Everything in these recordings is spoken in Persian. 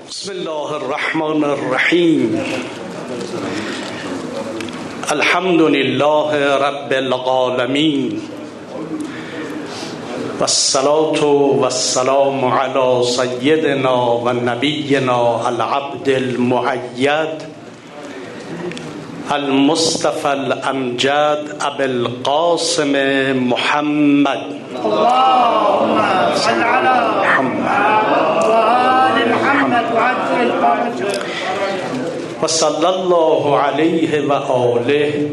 بسم الله الرحمن الرحیم. الحمد لله رب العالمین والصلاة والسلام علی سیدنا و نبینا العبد المؤید المصطفى الامجد ابی القاسم محمد اللهم صل على محمد وآل محمد وعجل الفرج و صلی الله علیه و آله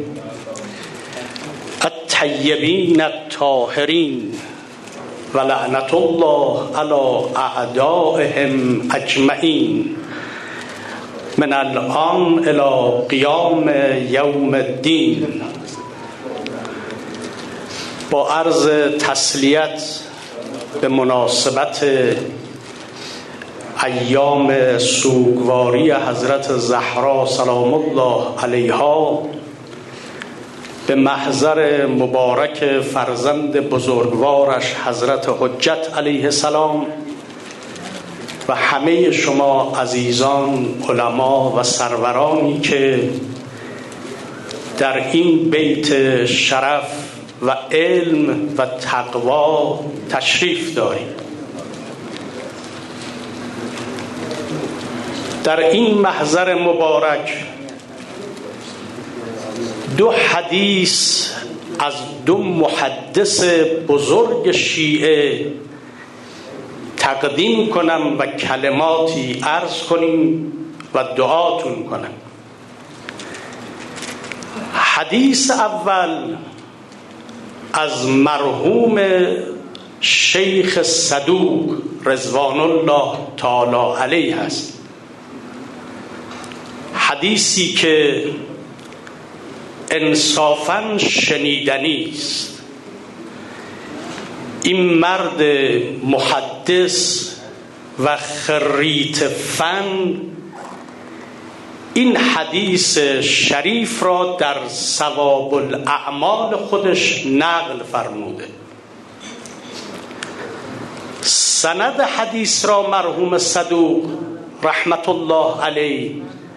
الطیبین الطاهرین و لعنت الله علی اعدائهم اجمعین من الان الی قیام یوم الدین. با عرض تسلیت به مناسبت ایام سوگواری حضرت زهرا سلام الله علیها به محضر مبارک فرزند بزرگوارش حضرت حجت علیه السلام و همه شما عزیزان علما و سرورانی که در این بیت شرف و علم و تقوا تشریف دارید. در این محضر مبارک دو حدیث از دو محدث بزرگ شیعه تقدیم کنم و کلماتی عرض کنیم و دعاتون کنم. حدیث اول از مرحوم شیخ صدوق رضوان الله تعالی علیه است. حدیثی که انصافاً شنیدنی است. این مرد محدث و خریت فن این حدیث شریف را در ثواب الاعمال خودش نقل فرموده. سند حدیث را مرحوم صدوق رحمت الله علیه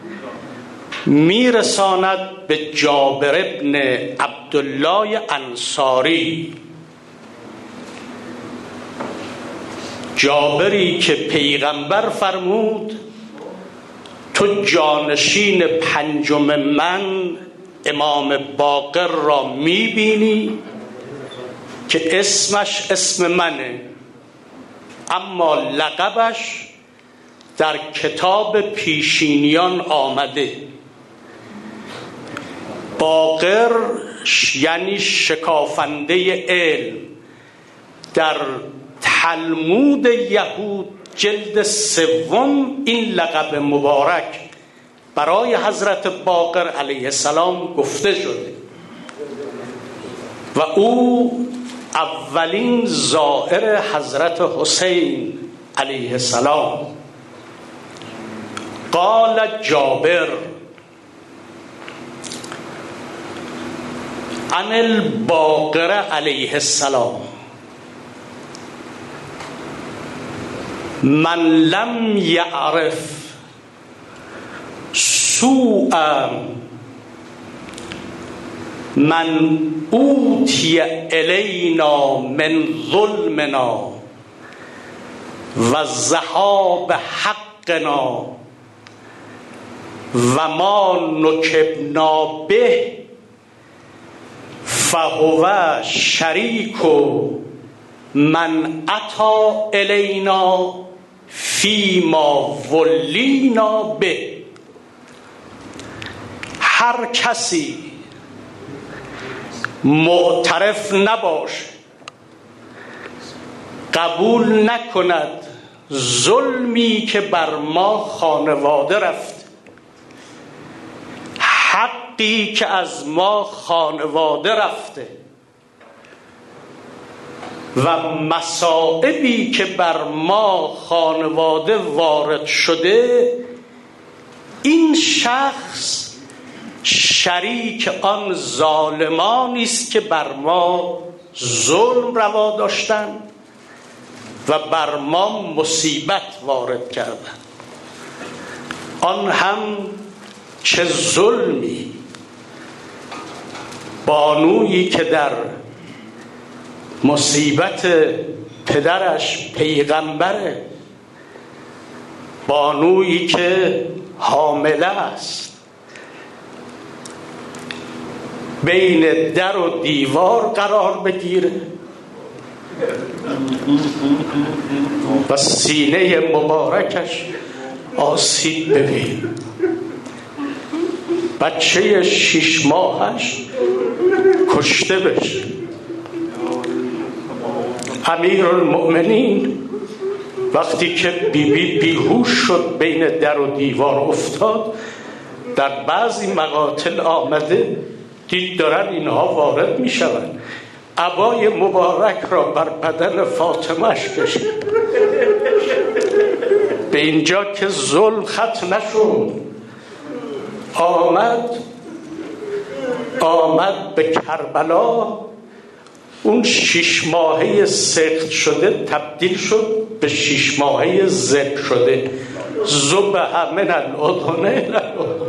میرساند به جابر ابن عبدالله انصاری، جابری که پیغمبر فرمود تو جانشین پنجم من امام باقر را میبینی که اسمش اسم منه، اما لقبش در کتاب پیشینیان آمده. باقر یعنی شکافنده علم. در تلمود یهود جلد 3 این لقب مبارک برای حضرت باقر علیه السلام گفته شده و او اولین زائر حضرت حسین علیه السلام. قال جابر عن الباقر علیه السلام من لم یعرف سوء من اوتی الینا من ظلمنا و ذهاب حقنا و ما نکبنا به فهو شریک من اتی الینا فی ما ولینا به. هر کسی معترف نباش، قبول نکند ظلمی که بر ما خانواده رفت، حقی که از ما خانواده رفته و مصائبی که بر ما خانواده وارد شده، این شخص شریک آن ظالمانی است که بر ما ظلم روا داشتند و بر ما مصیبت وارد کردند. آن هم چه ظلمی، بانویی که در مصیبت پدرش پیغمبره، بانویی که حامله است، بین در و دیوار قرار بگیره و سینه مبارکش آسیب ببین، بچه 6 ماهش کشته بشه. امیرالمؤمنین وقتی که بیبی بیهوش شد بین در و دیوار افتاد، در بعضی مقاتل آمده دید دارن اینها وارد می شوند، عبای مبارک را بر بدن فاطمه‌اش کشید. به اینجا که ظلم ختم نشد، آمد به کربلا، اون 6 ماهه سقط شده تبدیل شد به 6 ماهه ذبح شده. ذبح من الاذنین.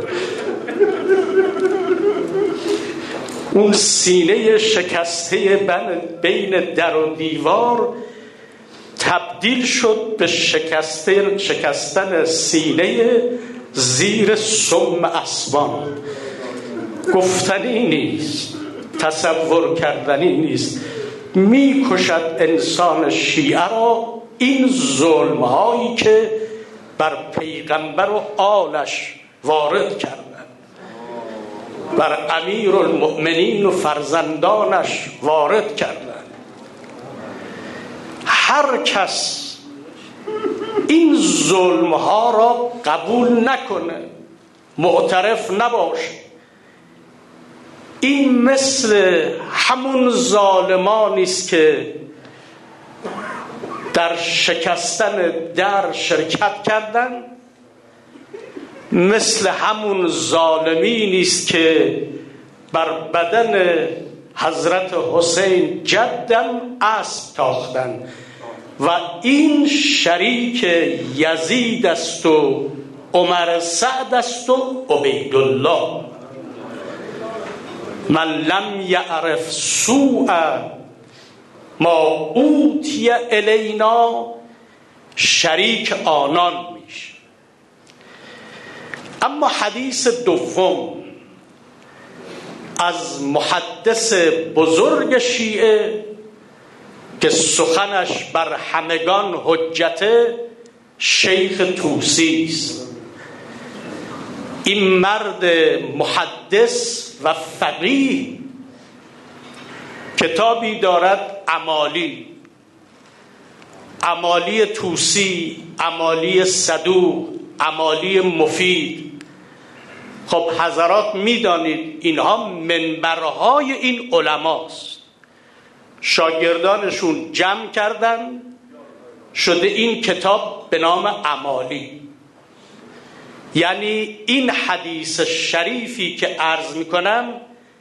اون سینه شکسته بین در و دیوار تبدیل شد به شکستن سینه زیر سم اسوان. گفتنی نیست، تصور کردنی نیست. میکشد انسان شیعه را این ظلم هایی که بر پیغمبر و آلش وارد کردن، بر امیرالمؤمنین و فرزندانش وارد کردن. هر کس این ظلم ها را قبول نکنه، معترف نباشه، این مثل همون ظالمانی است که در شکستن در شرکت کردن، مثل همون ظالمینی است که بر بدن حضرت حسین جدم اسب تاختن و این شریک یزید است و عمر سعد است و عبیدالله. من لم یعرف سوء ما اوتی الینا، شریک آنان میشه. اما حدیث دوم از محدث بزرگ شیعه که سخنش بر همگان حجته، شیخ طوسی است. این مرد محدث و فقیه کتابی دارد، امالی طوسی، امالی صدوق، امالی مفید. خب حضرات میدانید اینها منبرهای این علماست، شاگردانشون جمع کردن شده این کتاب به نام امالی. یعنی این حدیث شریفی که عرض میکنم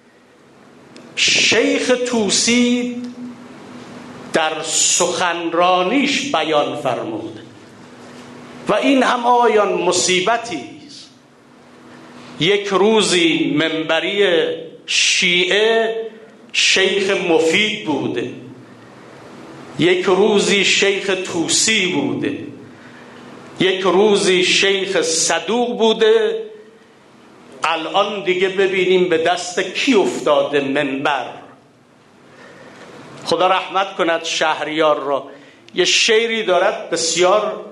شیخ طوسی در سخنرانیش بیان فرمود و این هم آیان مصیبتی است. یک روزی منبری شیعه شیخ مفید بوده، یک روزی شیخ طوسی بوده، یک روزی شیخ صدوق بوده. الان دیگه ببینیم به دست کی افتاده منبر. خدا رحمت کند شهریار را. یه شعری دارد بسیار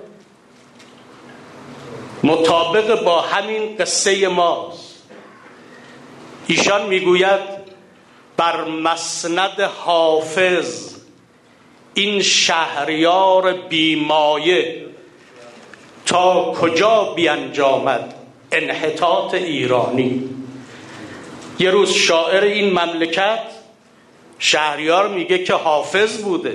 مطابق با همین قصه ماست. ایشان میگوید بر مسند حافظ این شهریار بیمایه تا کجا بیانجامد انحطاط ایرانی. یه روز شاعر این مملکت شهریار میگه که حافظ بوده.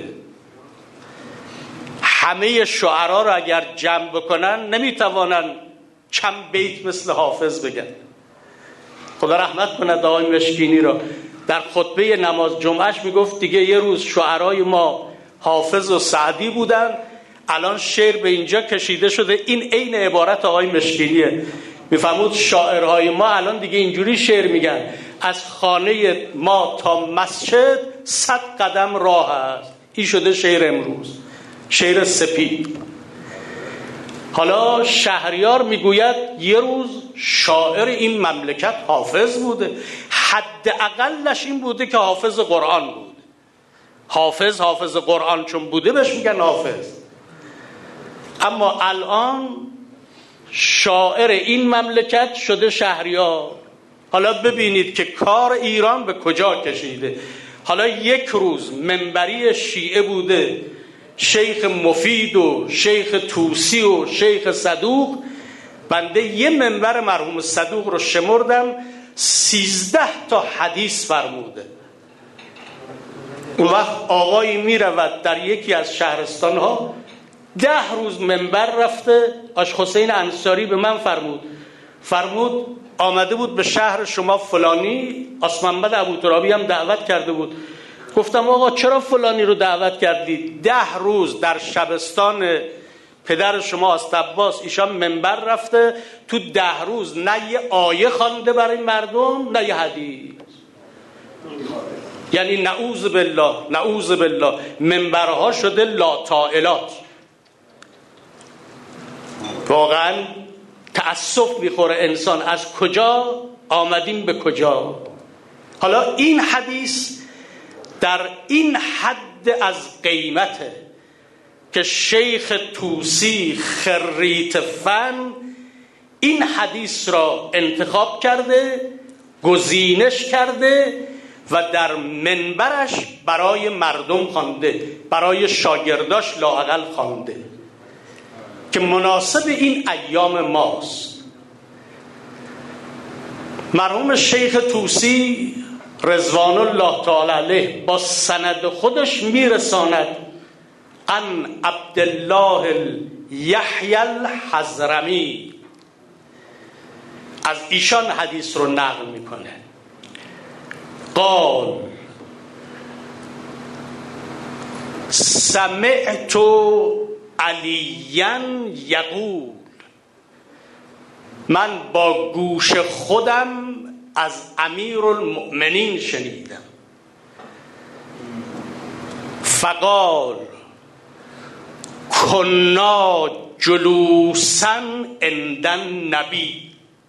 همه شعرا رو اگر جمع بکنن نمیتوانن چند بیت مثل حافظ بگن. خدا رحمت کنه آقای مشکینی را. در خطبه نماز جمعهش میگفت دیگه یه روز شعرای ما حافظ و سعدی بودن، الان شعر به اینجا کشیده شده. این عین عبارت آقای مشکینیه، میفهمود شاعرهای ما الان دیگه اینجوری شعر میگن: از خانه ما تا مسجد 100 قدم راه است. این شده شعر امروز، شعر سپید. حالا شهریار میگوید یه روز شاعر این مملکت حافظ بوده، حداقلش این بوده که حافظ قرآن بود. حافظ قرآن چون بوده بهش میگن حافظ. اما الان شاعر این مملکت شده شهریار. حالا ببینید که کار ایران به کجا کشیده. حالا یک روز منبری شیعه بوده، شیخ مفید و شیخ توسی و شیخ صدوق. بنده یه منبر مرحوم صدوق رو شمردم 13 تا حدیث فرموده. اون وقت آقایی می رود در یکی از شهرستان ها 10 روز منبر رفته. آش حسین انصاری به من فرمود آمده بود به شهر شما فلانی، آسمنبد ابوترابی هم دعوت کرده بود. گفتم آقا چرا فلانی رو دعوت کردید؟ 10 روز در شبستان پدر شما آستعباس ایشان منبر رفته، تو 10 روز نه یه آیه خوانده برای مردم نه یه حدیث. یعنی نعوذ بالله منبرها شده لاطائلات. واقعا تأسف میخوره انسان، از کجا آمدیم به کجا. حالا این حدیث در این حد از قیمته که شیخ توسی خریت فن این حدیث را انتخاب کرده، گزینش کرده و در منبرش برای مردم خوانده، برای شاگرداش لااقل خوانده که مناسب این ایام ماست. مرحوم شیخ توسی رضوان الله تعالی علیه با سند خودش میرساند عن عبدالله یحیی الحضرمی، از ایشان حدیث رو نقل میکنه. قال سمعت علیا یقول، من با گوش خودم از امیرالمؤمنین شنیدم. فقال کنا جلوسا عند النبی.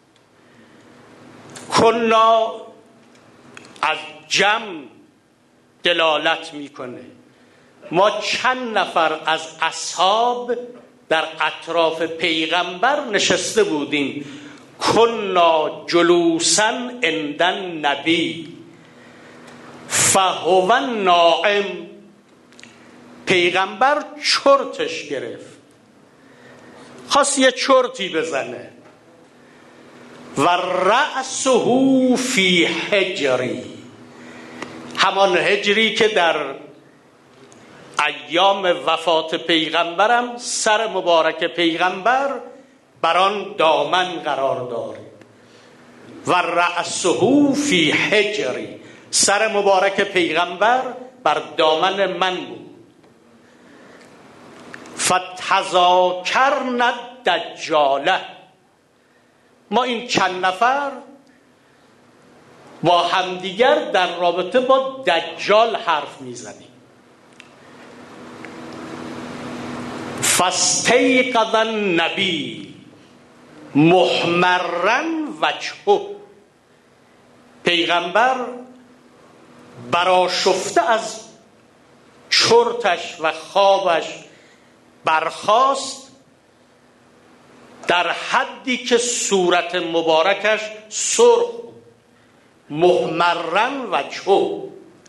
کنا از جمع دلالت میکنه. ما چند نفر از اصحاب در اطراف پیغمبر نشسته بودیم. کنا جلوسا عند النبی فهو نائم. پیغمبر چرتش گرفت، خواست یه چرتی بزنه. و رأسه فی حجری، همان حجری که در ایام وفات پیغمبرم سر مبارک پیغمبر بر آن دامن قرار داره. و رأسه فی حجری، سر مبارک پیغمبر بر دامن من بود. فتذاکرنا الدجاله، ما این چند نفر با همدیگر در رابطه با دجال حرف میزنیم. فاستیقظ النبی محمرا وجهه، پیغمبر برآشفته از چرتش و خوابش برخاست در حدی که صورت مبارکش سرخ، محمرا وجهه.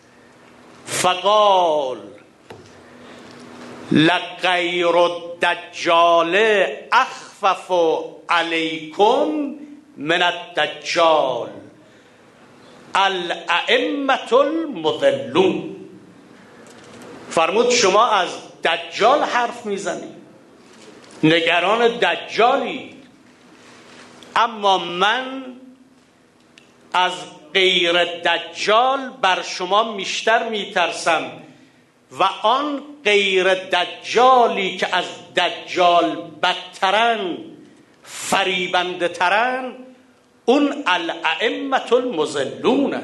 فقال لغیر الدجال اخفف علیکم من الدجال الائمة المضلون. فرمود شما از دجال حرف میزنید، نگران دجالی، اما من از غیر دجال بر شما بیشتر میترسم و آن غیر دجالی که از دجال بدترن، فریبنده ترن، اون الائمة المضلون.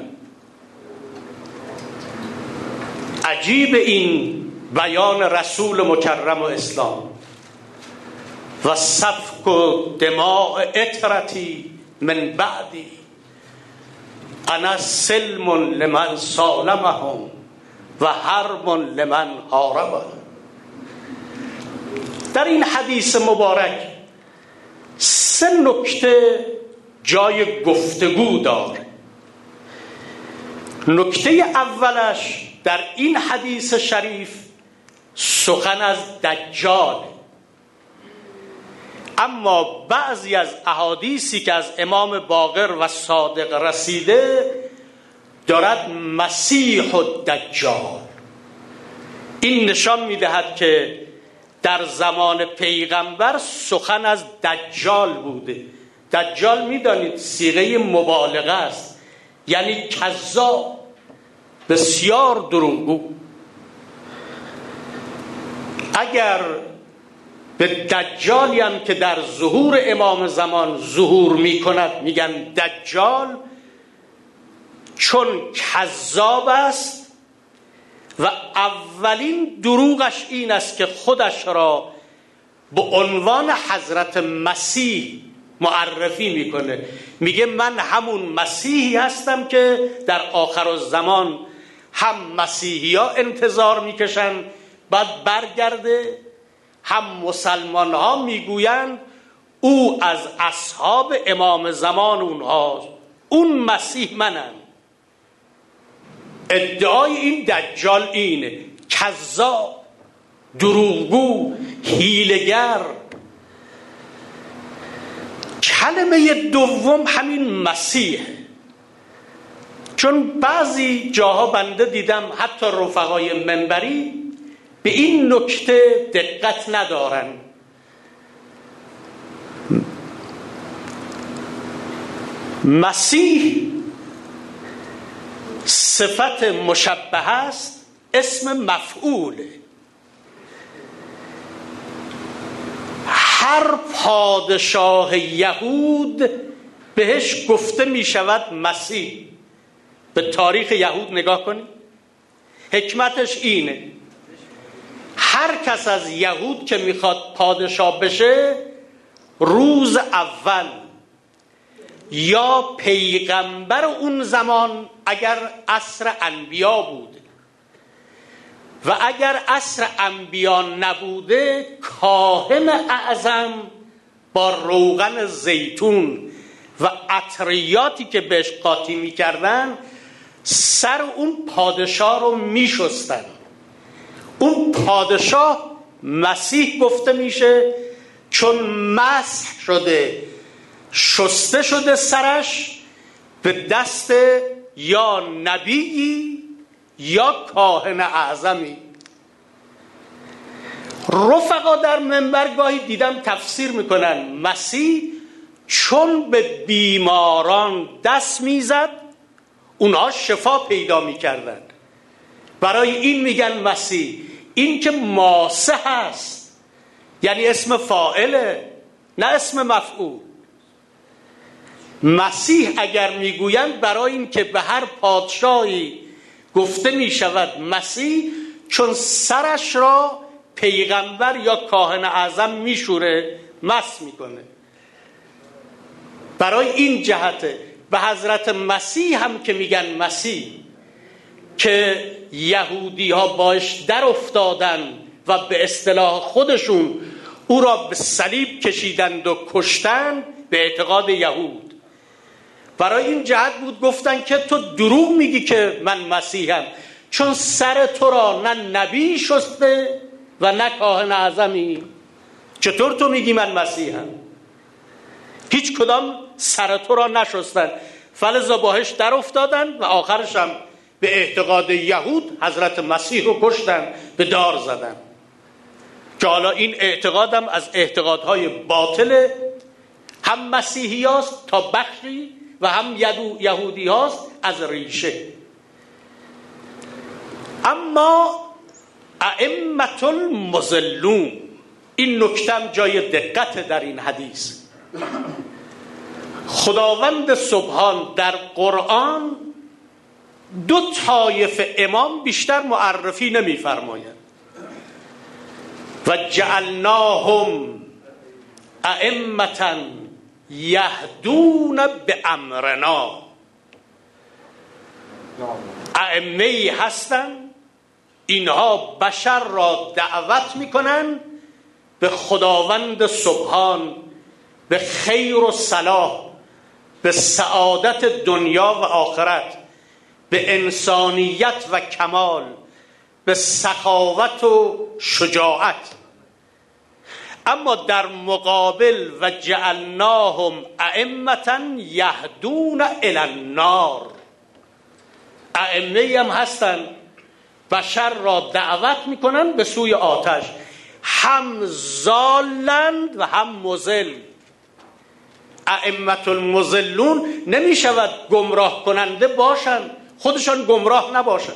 عجیب این بیان رسول مکرم و اسلام. و سفک دماء اطرتی من بعدی انا سلم لمن سالمهم و حرب لمن حاربهم. در این حدیث مبارک 3 نکته جای گفتگو داره. نکته اولش در این حدیث شریف سخن از دجال، اما بعضی از احادیثی که از امام باقر و صادق رسیده دارد مسیح الدجال. این نشان میدهد که در زمان پیغمبر سخن از دجال بوده. دجال میدانید صیغه مبالغه است، یعنی کذاب، بسیار دروغگو. اگر به دجالی هم که در ظهور امام زمان ظهور میکند میگن دجال، چون کذاب است و اولین دروغش این است که خودش را به عنوان حضرت مسیح معرفی میکنه. میگه من همون مسیحی هستم که در آخر الزمان هم مسیحی ها انتظار میکشن بعد برگرده، هم مسلمان ها میگویند او از اصحاب امام زمان اونهاست، اون مسیح منم. ادعای این دجال اینه، کذاب، دروغگو، حیله‌گر. کلمه دوم همین مسیح، چون بعضی جاها بنده دیدم حتی رفقای منبری به این نکته دقت ندارن. مسیح صفت مشبهه است، اسم مفعوله. هر پادشاه یهود بهش گفته می شود مسیح. به تاریخ یهود نگاه کنید، حکمتش اینه هر کس از یهود که میخواد پادشاه بشه، روز اول یا پیغمبر اون زمان اگر عصر انبیا بوده و اگر عصر انبیا نبوده، کاهن اعظم با روغن زیتون و عطریاتی که بهش قاطی میکردن سر اون پادشاه رو میشستن. اون پادشاه مسیح گفته میشه چون مسح شده، شسته شده سرش به دست یا نبیی یا کاهن اعظمی. رفقا در منبر گاهی دیدم تفسیر میکنن مسیح چون به بیماران دست میزد اونها شفا پیدا میکردن، برای این میگن مسیح. این که ماسح هست، یعنی اسم فاعله نه اسم مفعول. مسیح اگر میگویند برای این که به هر پادشاهی گفته میشود مسیح، چون سرش را پیغمبر یا کاهن اعظم میشوره، مس میکنه. برای این جهته به حضرت مسیح هم که میگن مسیح، که یهودی ها باش در افتادن و به اصطلاح خودشون او را به صلیب کشیدند و کشتند به اعتقاد یهود. برای این جهت بود گفتن که تو دروغ میگی که من مسیحم، چون سر تو را نه نبی شسته و نه کاهن اعظمی. چطور تو میگی من مسیحم؟ هیچ کدام سر تو را نشستن، فلذا باهش در افتادن و آخرش هم به اعتقاد یهود حضرت مسیح رو کشتن، به دار زدن. که حالا این اعتقادم از اعتقادهای باطل هم مسیحی هاست تا بخشی و هم یهودی هاست از ریشه. اما ائمة المضلون. این نکتم جای دقت در این حدیث. خداوند سبحان در قرآن دو طایفه امام بیشتر معرفی نمی فرماید. و جعلناهم ائمة یهدون بامرنا. ائمه‌ای هستند اینها بشر را دعوت میکنن به خداوند سبحان، به خیر و صلاح، به سعادت دنیا و آخرت، به انسانیت و کمال، به سخاوت و شجاعت. اما در مقابل و جعلناهم ائمة یهدون الی النار، ائمه هم هستن بشر را دعوت میکنن به سوی آتش، هم ضالند و هم مضل. ائمة المضلون نمیشود گمراه کننده باشند خودشان گمراه نباشند،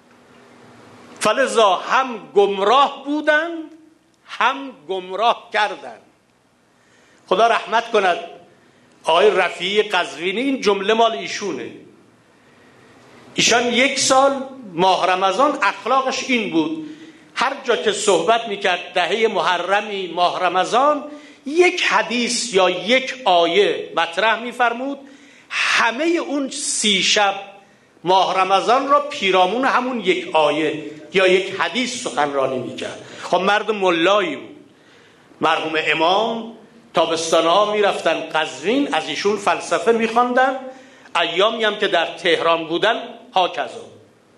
فلذا هم گمراه بودند هم گمراه کردند. خدا رحمت کند آقای رفیعی قزوینی، این جمله مال ایشونه. ایشان 1 سال ماه رمضان اخلاقش این بود، هر جا که صحبت میکرد دهه محرمی ماه رمضان، 1 حدیث یا 1 آیه مطرح میفرمود، همه اون 30 شب ماه رمضان را پیرامون همون 1 آیه یا 1 حدیث سخنرانی میکرد. خب مرد ملایی بود. مرحوم امام تابستانها میرفتن قزوین، از ایشون فلسفه میخواندن، ایامی هم که در تهران بودن هاکذا.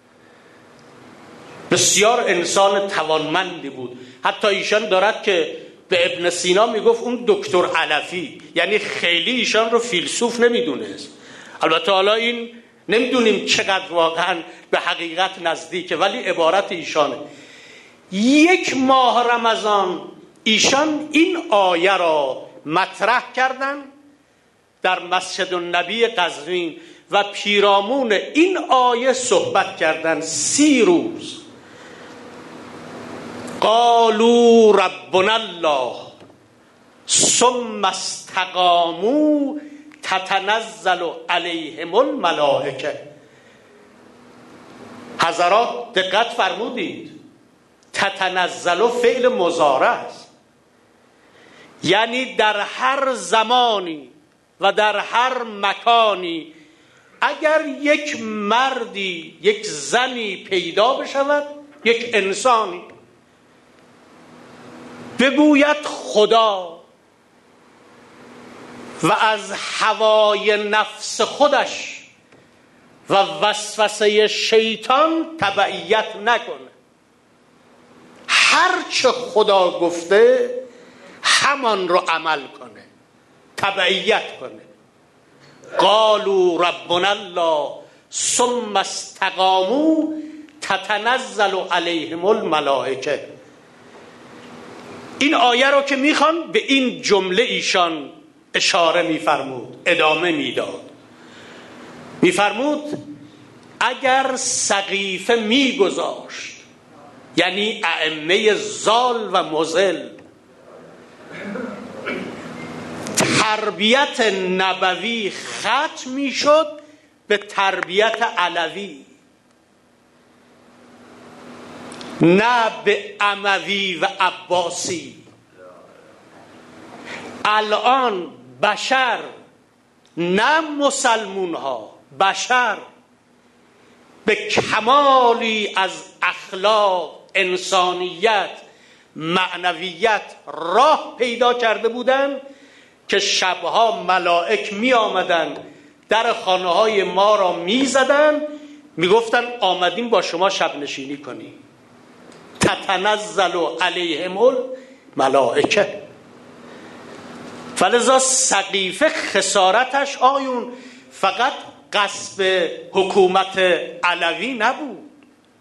بسیار انسان توانمندی بود. حتی ایشان دارد که به ابن سینا میگفت اون دکتر علفی، یعنی خیلی ایشان رو فیلسوف نمیدونست. البته حالا این نمیدونیم چقدر واقعا به حقیقت نزدیکه، ولی عبارت ایشانه. 1 ماه رمضان ایشان این آیه را مطرح کردن در مسجد النبی قزوین و پیرامون این آیه صحبت کردن 30 روز. قالوا ربنا الله ثم استقاموا تتنزل علیهم الملائکه. حضرات دقت فرمودید، تتنزل فعل مضارع است، یعنی در هر زمانی و در هر مکانی اگر 1 مردی 1 زنی پیدا بشود، 1 انسانی بگوید خدا و از هوای نفس خودش و وسوسه شیطان تبعیت نکنه، هر چه خدا گفته همان رو عمل کنه، تبعیت کنه. قالوا ربنا الله ثم استقاموا تتنزل علیهم الملائکه. این آیه رو که میخوان به این جمله ایشان اشاره میفرمود، ادامه میداد. میفرمود اگر سقیفه میگذاشت، یعنی ائمه ضال و مضل، تربیت نبوی ختم میشد به تربیت علوی، نه به اموی و عباسی. الان بشر، نه مسلمون ها، بشر به کمالی از اخلاق، انسانیت، معنویت راه پیدا کرده بودند که شبها ملائک می آمدن در خانه های ما را می زدن، می گفتن آمدیم با شما شب نشینی کنیم. تتنزل علیهم الملائکه. فلذا سقیفه خسارتش آیون فقط غصب حکومت علوی نبود،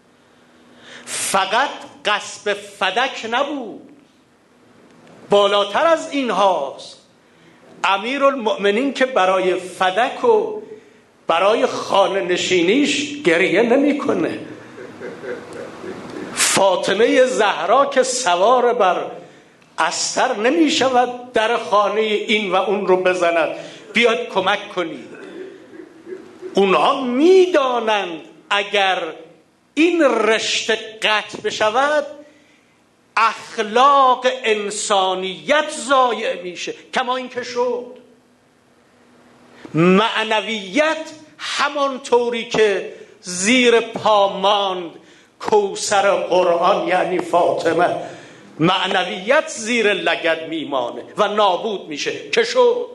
فقط غصب فدک نبود، بالاتر از این هاست. امیرالمؤمنین که برای فدک و برای خانه نشینیش گریه نمی کنه، فاطمه زهرا که سوار بر استر نمی شود در خانه این و اون رو بزند بیاد کمک کنید. اونها می دانند اگر این رشته قطع بشود اخلاق انسانیت ضایع میشه، کما این که شد. معنویت همانطوری که زیر پا ماند کوثر قرآن یعنی فاطمه، معنویت زیر لگد میمانه و نابود میشه که شد.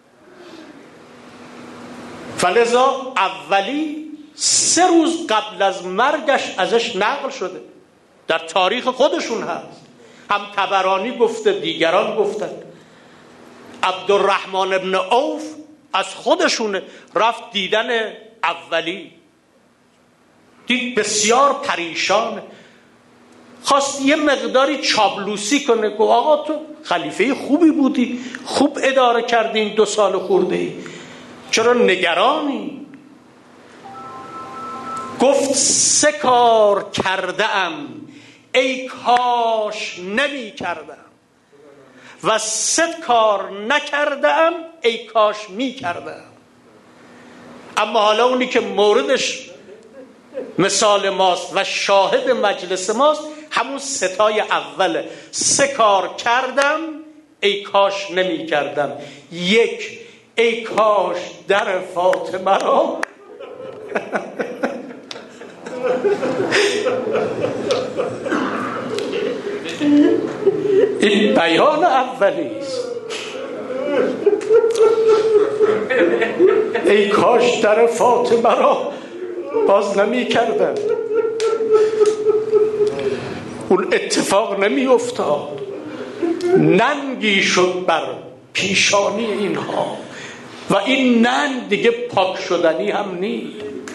فلذا اولی 3 روز قبل از مرگش ازش نقل شده، در تاریخ خودشون هست، هم طبرانی گفته دیگران گفتن. عبدالرحمن ابن عوف از خودشونه، رفت دیدن اولی، دید بسیار پریشان، خواست یه مقداری چابلوسی کنه، گفت آقا تو خلیفه خوبی بودی، خوب اداره کردین 2 سال خورده ای، چرا نگرانی؟ گفت 3 کار کردم ای کاش نمی کردم و 3 کار نکردم ای کاش می کردم. اما حالا اونی که موردش مثال ماست و شاهد مجلس ماست همون 3 اوله. 3 کار کردم ای کاش نمی کردم. 1 ای کاش در فاطمه را این بیان اولی است. ای کاش در فاطمه را باز نمی کردن، اون اتفاق نمی افتاد، ننگی شد بر پیشانی اینها و این ننگ دیگه پاک شدنی هم نیست.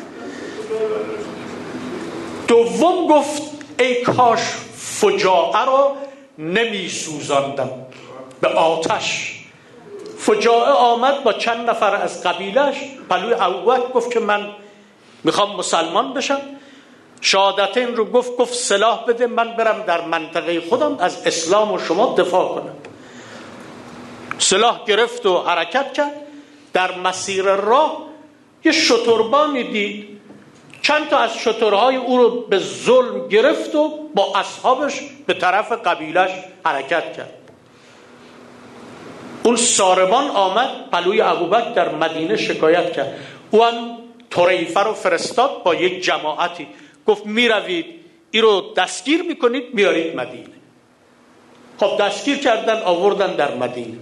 دوم گفت ای کاش فجاعه را نمی سوزاندم به آتش. فجاعه آمد با چند نفر از قبیلش پلوی ابوبکر، گفت که من میخوام مسلمان بشم. شهادتین رو گفت سلاح بده من برم در منطقه خودم از اسلام و شما دفاع کنم. سلاح گرفت و حرکت کرد. در مسیر راه یه شتربانی دید، چند تا از شترهای او رو به ظلم گرفت و با اصحابش به طرف قبیلش حرکت کرد. اون ساربان آمد پلوی ابوبکر در مدینه شکایت کرد. او هم طریفه رو فرستاد با یک جماعتی، گفت میروید این رو دستگیر میکنید میارید مدینه. خب دستگیر کردن آوردن در مدینه.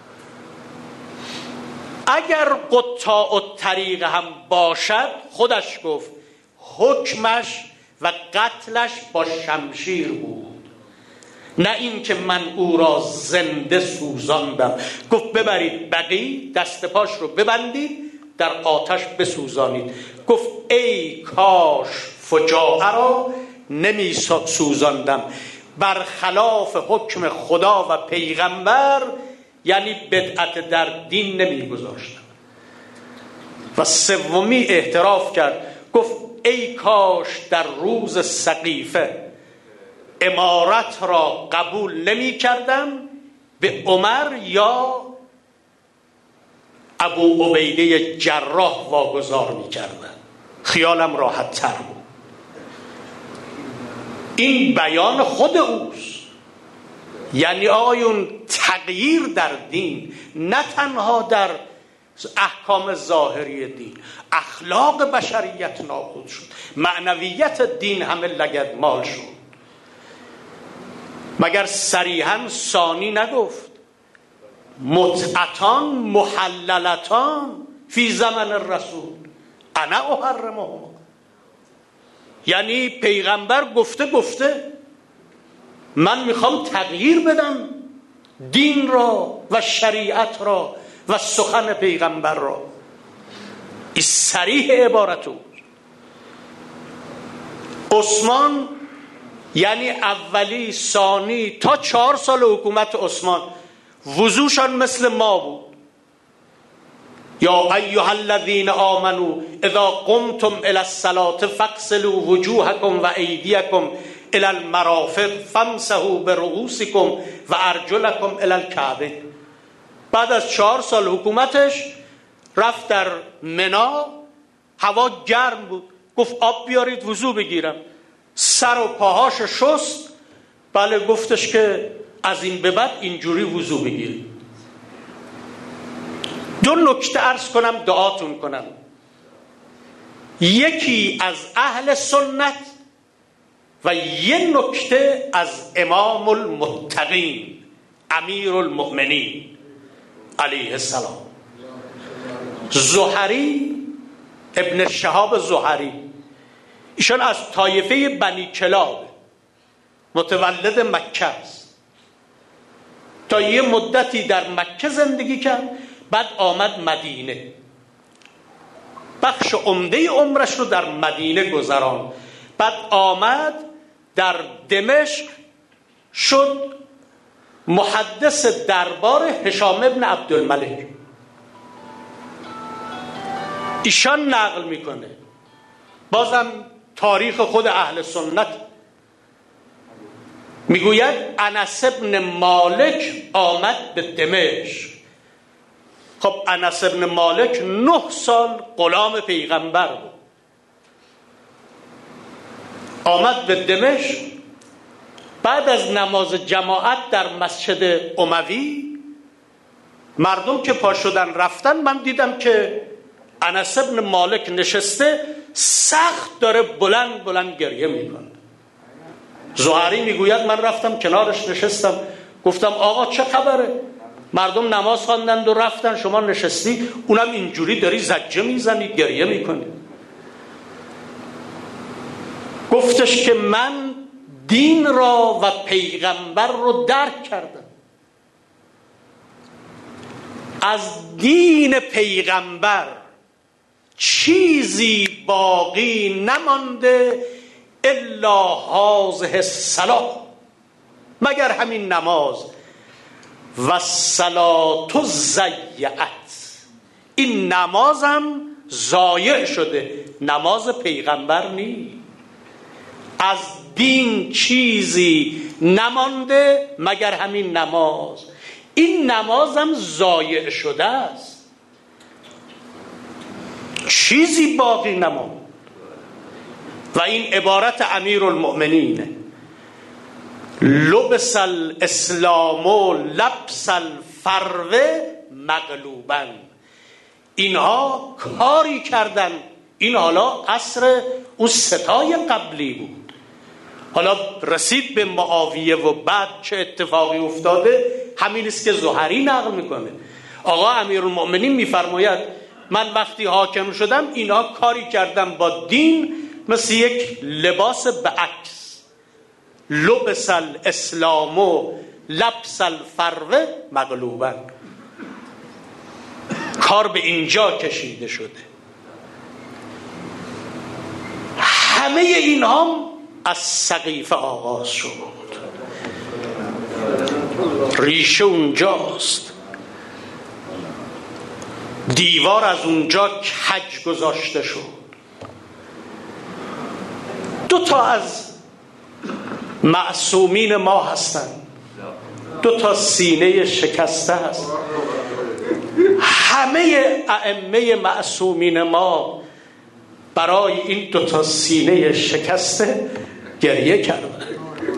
اگر قطاع الطریق هم باشد خودش گفت حکمش و قتلش با شمشیر بود، نه این که من او را زنده سوزاندم. گفت ببرید بقی دست پاش رو ببندید در آتش بسوزانید. گفت ای کاش فجاعه را نمی سوزاندم، برخلاف حکم خدا و پیغمبر یعنی بدعت در دین نمی گذاشتم. و سومی اعتراف کرد، گفت ای کاش در روز سقیفه امارت را قبول نمی کردم، به عمر یا ابو عبیده جراح واگذار می کردم، خیالم راحت تر بود. این بیان خود اوست. یعنی آیون تغییر در دین، نه تنها در احکام ظاهری دین، اخلاق بشریت نابود شد، معنویت دین همه لگدمال شد. مگر صریحاً ثانی نگفت متعتان محللتان فی زمن الرسول انا احرمهما؟ یعنی پیغمبر گفته من میخوام تغییر بدم دین را و شریعت را و سخن پیغمبر را. این صریح عبارت بود. عثمان یعنی اولی ثانی تا 4 سال حکومت عثمان وضوشان مثل ما بود. یا ایها الذین آمنوا اذا قمتم الی الصلاة فاغسلوا وجوهکم و ایدیکم الی المرافق فامسحوا برؤوسکم و ارجلکم الی الکعبین. بعد از 4 سال حکومتش رفت در منا، هوا گرم بود، گفت آب بیارید وضو بگیرم. سر و پاهاش شست. بله گفتش که از این به بعد اینجوری وضو بگیرید. 2 نکته عرض کنم دعاتون کنم. یکی از اهل سنت و 1 نکته از امام المتقین امیر المؤمنین علیه السلام. زهری ابن شهاب زهری، ایشان از طایفه بنی کلاب، متولد مکه است. تا یه مدتی در مکه زندگی کرد، بعد آمد مدینه، بخش عمده عمرش رو در مدینه گذران. بعد آمد در دمشق، شد محدث دربار هشام ابن عبدالملک. ایشان نقل میکنه، بازم تاریخ خود اهل سنت میگوید انس ابن مالک آمد به دمشق. خب انس ابن مالک 9 سال غلام پیغمبر بود. آمد به دمشق، بعد از نماز جماعت در مسجد اموی، مردم که پا شدن رفتن، من دیدم که انس ابن مالک نشسته سخت داره بلند بلند گریه میکنه. زهری میگوید من رفتم کنارش نشستم، گفتم آقا چه خبره؟ مردم نماز خواندند و رفتن، شما نشستی اونم اینجوری داری زجه میزنی گریه میکنی. گفتش که من دین را و پیغمبر رو درک کردم. از دین پیغمبر چیزی باقی نمانده الا هذه الصلاة، مگر همین نماز. و الصلاة ضیعت، این نمازم ضایع شده، نماز پیغمبر نی. از دین چیزی نمانده مگر همین نماز، این نمازم ضایع شده است، چیزی باقی نماند. و این عبارت امیر المؤمنین، لبس الاسلام لبس الفروه مغلوبا. اینها کاری کردن، این حالا عصر اون ستای قبلی بود، حالا رسید به معاویه و بعد چه اتفاقی افتاده همین است که زهری نقل میکنه. آقا امیرالمؤمنین میفرماید من وقتی حاکم شدم اینا کاری کردم با دین مثل یک لباس به عکس، لبس الاسلام لبس الفروه مغلوبا، کار به اینجا کشیده شده. همه اینها از سقیفه آغاز شد، ریشه اونجاست، دیوار از اونجا کج گذاشته شد. 2 از معصومین ما هستند، 2 سینه شکسته هست. همه ائمه معصومین ما برای این 2 سینه شکسته گریه کردند.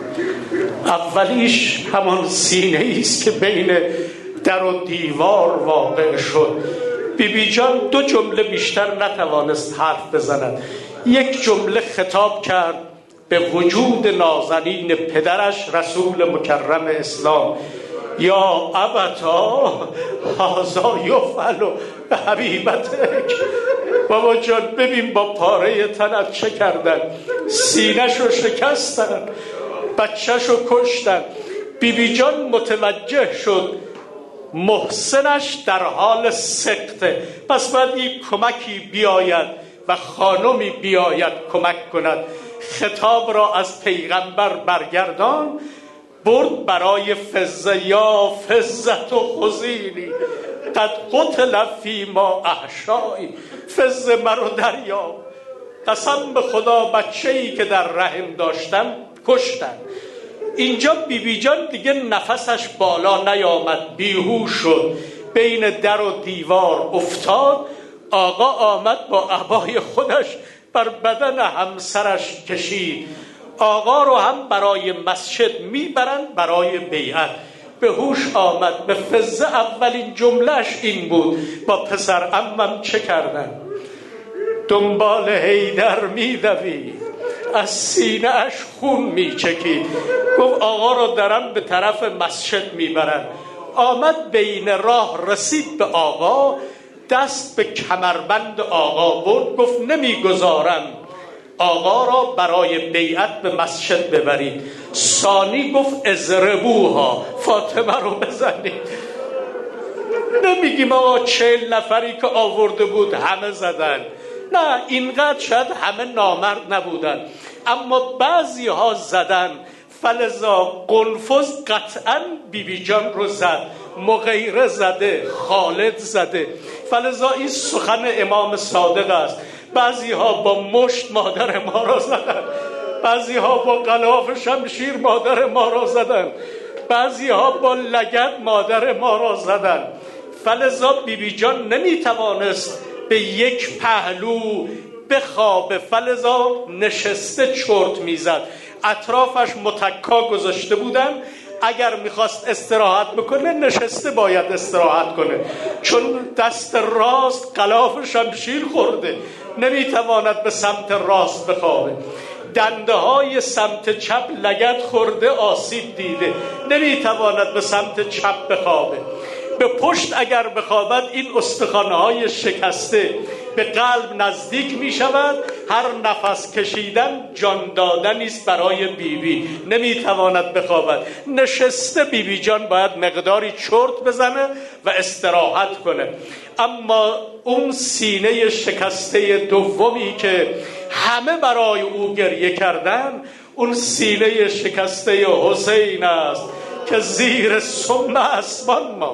اولیش همان سینه است که بین در و دیوار واقع شد. بیبی جان 2 جمله بیشتر نتوانست حرف بزند. یک جمله خطاب کرد به وجود نازنین پدرش رسول مکرم اسلام، یا ابتا هذا یفعل بحبیبتک. بابا جان ببین با پاره تنت چه کردن، سینه‌شو شکستن، بچه‌شو کشتن. بیبی جان متوجه شد محسنش در حال سقطه، پس باید یک کمکی بیاید و خانمی بیاید کمک کند. خطاب را از پیغمبر برگردان، برد برای فزه، یا فزه و خزینی قد قتل فی ما احشایی. فزه مرو دریاب، قسم به خدا بچه‌ای که در رحم داشتم کشتن. اینجا بیبی جان دیگه نفسش بالا نیامد، بیهوش شد، بین در و دیوار افتاد. آقا آمد با عبای خودش بر بدن همسرش کشید. آقا رو هم برای مسجد میبرند برای بیعت. به هوش آمد، به فزه اولین جملهش این بود: با پسر عمم چه کردن؟ دنبال حیدر میدوید، از سینه اش خون میچکید. گفت آقا رو دارم به طرف مسجد میبرن. آمد بین راه رسید به آقا، دست به کمربند آقا برد، گفت نمیگذارم آقا را برای بیعت به مسجد ببرید. ثانی گفت اضربوها، فاطمه رو بزنید. نمیگیم آقا 40 نفری که آورده بود همه زدن، نه، اینقدر شاید همه نامرد نبودن، اما بعضی ها زدن. فلذا قنفذ قطعا بیبی جان رو زد، مغیره زده، خالد زده. فلذا این سخن امام صادق است. بعضی ها با مشت مادر ما را زدن، بعضی ها با غلاف شمشیر مادر ما را زدن، بعضی ها با لگد مادر ما را زدن. فلذا بیبی جان نمیتوانست به یک پهلو بخوابه، فلذا نشسته چرت میزد. اطرافش متکا گذاشته بودن، اگر میخواست استراحت بکنه نشسته باید استراحت کنه، چون دست راست غلاف شمشیر خورده، نمیتواند به سمت راست بخوابه. دنده های سمت چپ لگد خورده، آسیب دیده، نمیتواند به سمت چپ بخوابه. به پشت اگر بخوابد این استخوان‌های شکسته به قلب نزدیک می شود. هر نفس کشیدن جان دادنی است برای بیبی، نمیتواند بخوابد. نشسته بیبی جان باید مقداری چرت بزنه و استراحت کنه. اما اون سینه شکسته دومی که همه برای او گریه کردن، اون سینه شکسته حسین است که زیر سم اسمان ما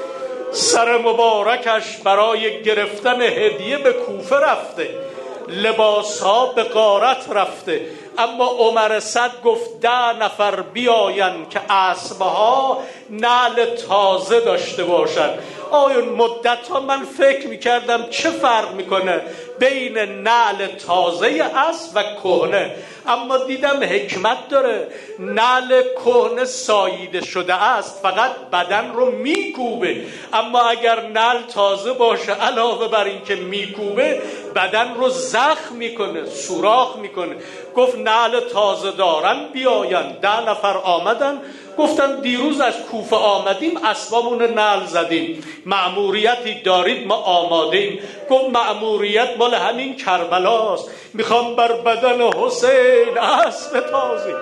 سر مبارکش برای گرفتن هدیه به کوفه رفته، لباس ها به غارت رفته. اما عمر صد گفت 10 نفر بیاین که اسبها نعل تازه داشته باشن. آیون مدت ها من فکر میکردم چه فرق میکنه بین نعل تازه اسب و کهنه، اما دیدم حکمت داره. نعل کهنه ساییده شده است، فقط بدن رو میکوبه، اما اگر نعل تازه باشه علاوه بر این که میکوبه بدن رو زخم میکنه، سوراخ میکنه. گفت نعل تازه دارن بیاین. 10 نفر آمدن، گفتن دیروز از کوفه آمدیم، اسبامون نعل زدیم، مأموریتی دارید؟ ما آماده ایم. گفت مأموریت مال همین کربلاست، میخوام بر بدن حسین اسب تازه.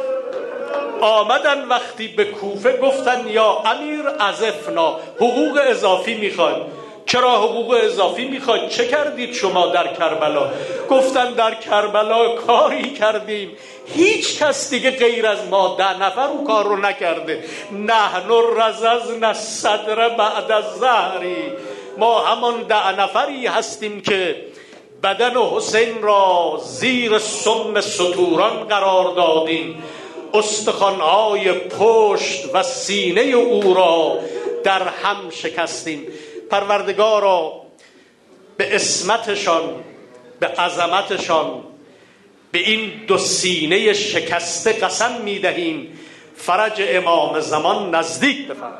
آمدن وقتی به کوفه گفتن یا امیر عزفنا، حقوق اضافی میخوایم. چرا حقوق اضافی میخواید؟ چه کردید شما در کربلا؟ گفتن در کربلا کاری کردیم هیچ کس دیگه غیر از ما 10 نفر اون کار رو نکرده. نحن رززنا الصدر بعد الظهری، ما همان 10 نفری هستیم که بدن حسین را زیر سم ستوران قرار دادیم، استخوان‌های پشت و سینه او را در هم شکستیم. پروردگارا به اسمتشان، به عظمتشان، به این 2 سینه شکسته قسم می‌دهیم فرج امام زمان نزدیک بفرما.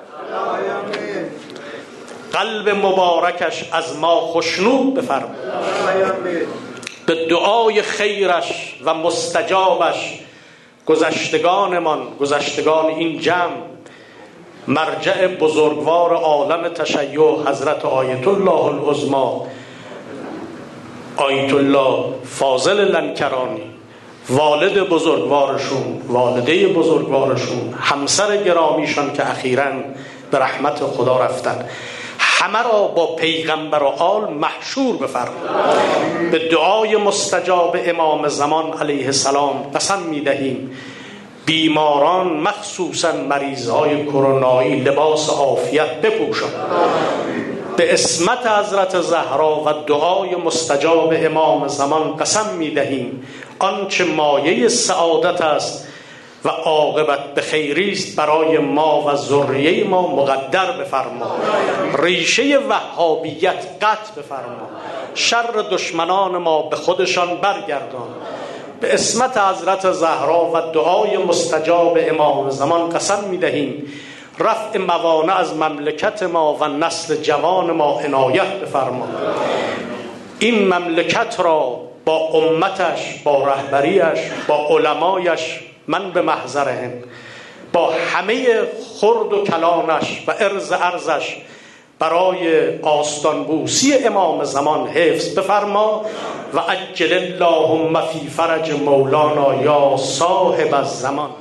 قلب مبارکش از ما خوشنود بفرما. به دعای خیرش و مستجابش گذشتگانمان، گذشتگان این جمع، مرجع بزرگوار عالم تشیع حضرت آیت الله العظما آیت الله فاضل لنکرانی، والد بزرگوارشون، والده بزرگوارشون، همسر گرامیشان که اخیراً به رحمت خدا رفتن، همه را با پیغمبر و آل محشور بفرما. به دعای مستجاب امام زمان علیه السلام قسم می‌دهیم بیماران مخصوصاً مریض‌های کرونایی لباس عافیت بپوشان. به اسمت حضرت زهرا و دعای مستجاب امام زمان قسم می‌دهیم آنچه مایه سعادت است و عاقبت به خیری است برای ما و ذریه ما مقدر بفرما. ریشه وهابیت قطع بفرما. شر دشمنان ما به خودشان برگردان. به اسمت حضرت زهرا و دعای مستجاب امام زمان قسم می‌دهیم رفع موانع از مملکت ما و نسل جوان ما عنایت بفرما. این مملکت را با امتش، با رهبریش، با علمایش، من به محضرهم، با همه خرد و کلانش و ارزش برای آستانبوسی امام زمان حفظ بفرما. و عجل اللهم فی فرج مولانا یا صاحب الزمان.